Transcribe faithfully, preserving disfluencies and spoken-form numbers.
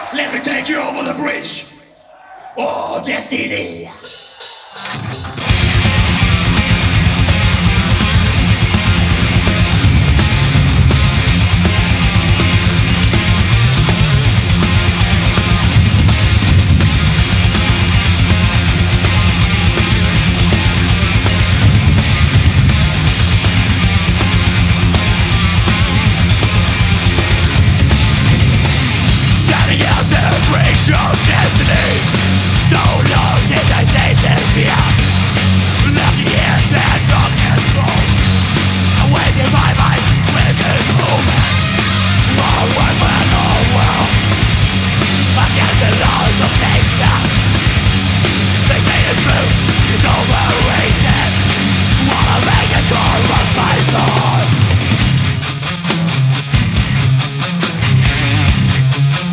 Let me take you over the bridge. Oh, destiny. Standing out the bridge of